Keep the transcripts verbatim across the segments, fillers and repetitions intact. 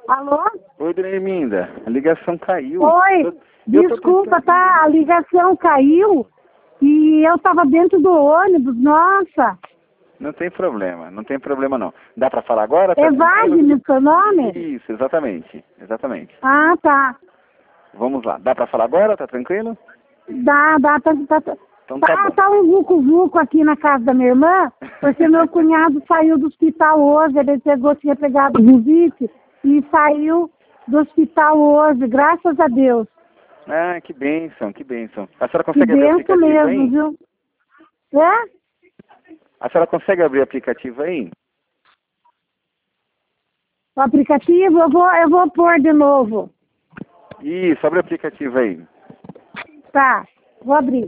Alô? Oi, dona Erminda, a ligação caiu. Oi, Eu, eu desculpa, tentando... tá? A ligação caiu e eu tava dentro do ônibus, nossa. Não tem problema, não tem problema não. Dá pra falar agora? Tá É tranquilo? Wagner seu nome? Isso, exatamente, exatamente. Ah, tá. Vamos lá, dá pra falar agora? Tá tranquilo? Dá, dá, tá, tá, tá. Então tá Tá, bom. tá um vucu-vucu aqui na casa da minha irmã, porque meu cunhado saiu do hospital hoje, ele pegou, tinha pegado visite e saiu do hospital hoje, graças a Deus. Ah, que bênção, que bênção. A senhora Que consegue abrir o benção aplicativo mesmo, aí? viu? É? A senhora consegue abrir o aplicativo aí? O aplicativo, eu vou, eu vou pôr de novo. Isso, abre o aplicativo aí. Tá, vou abrir.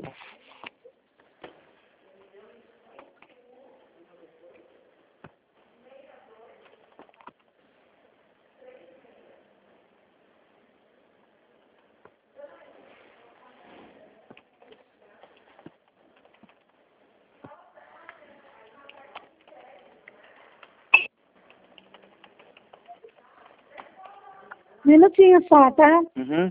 Minutinho só, tá? Uhum.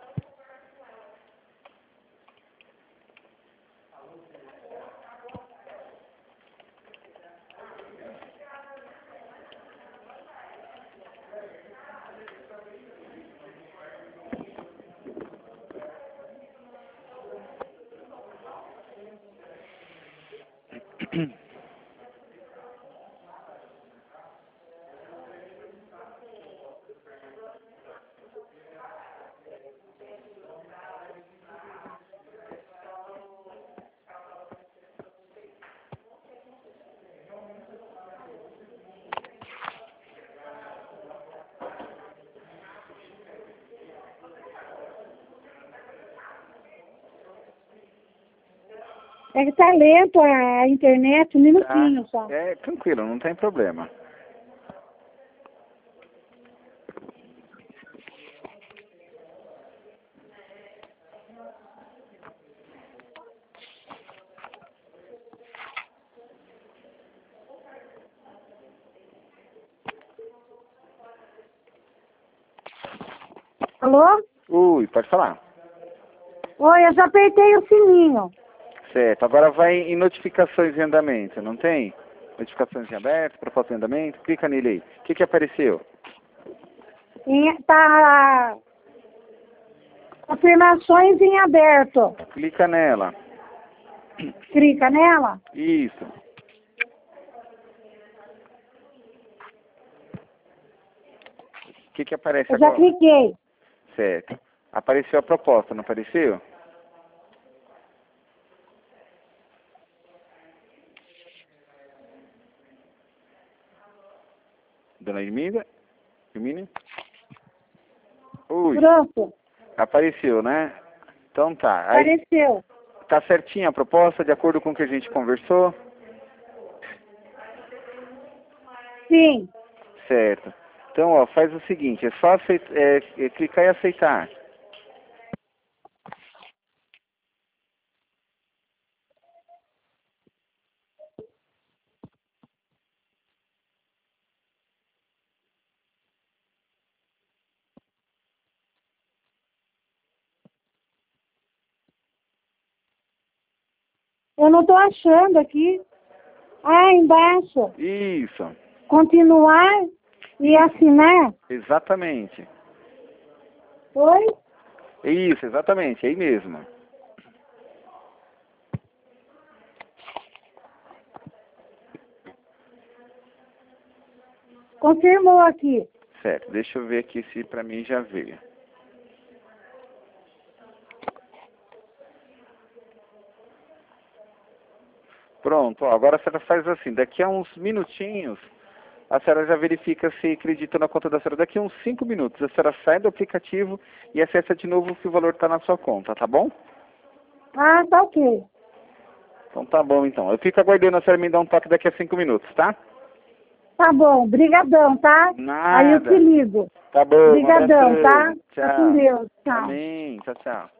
É que tá lento a internet, um minutinho só. Tá. É, tranquilo, não tem problema. Alô? Ui, pode falar. Oi, eu já apertei o sininho. Certo, agora vai em notificações em andamento, não tem? Notificações em aberto, proposta em andamento, clica nele aí. O que que apareceu? Em, tá confirmações em aberto. Clica nela. Clica nela. Isso. O que que aparece Eu já agora? cliquei. Certo. Apareceu a proposta, não apareceu? Dona Erminda? Ermínia? Ui, Pronto. apareceu, né? Então tá. Aí, Apareceu. tá certinha a proposta, de acordo com o que a gente conversou? Sim. Certo. Então, ó, faz o seguinte, é só aceit- é, é, clicar e aceitar. Eu não tô achando aqui. Ah, embaixo. Isso, Continuar e assinar. exatamente. Oi? Isso, exatamente, é aí mesmo. Confirmou aqui. Certo, deixa eu ver aqui se pra mim já veio. Pronto, ó, agora a senhora faz assim, daqui a uns minutinhos, a senhora já verifica se acredita na conta da senhora. Daqui a uns cinco minutos, a senhora sai do aplicativo e acessa de novo se o valor está na sua conta, tá bom? Ah, tá ok. Então tá bom então. Eu fico aguardando a senhora me dar um toque daqui a cinco minutos, tá? Tá bom. Brigadão, tá? Aí eu te Nada. ligo. Tá bom, um Brigadão, tá? abração. Tá com Tchau. Deus. Tchau. Amém. Tchau, tchau.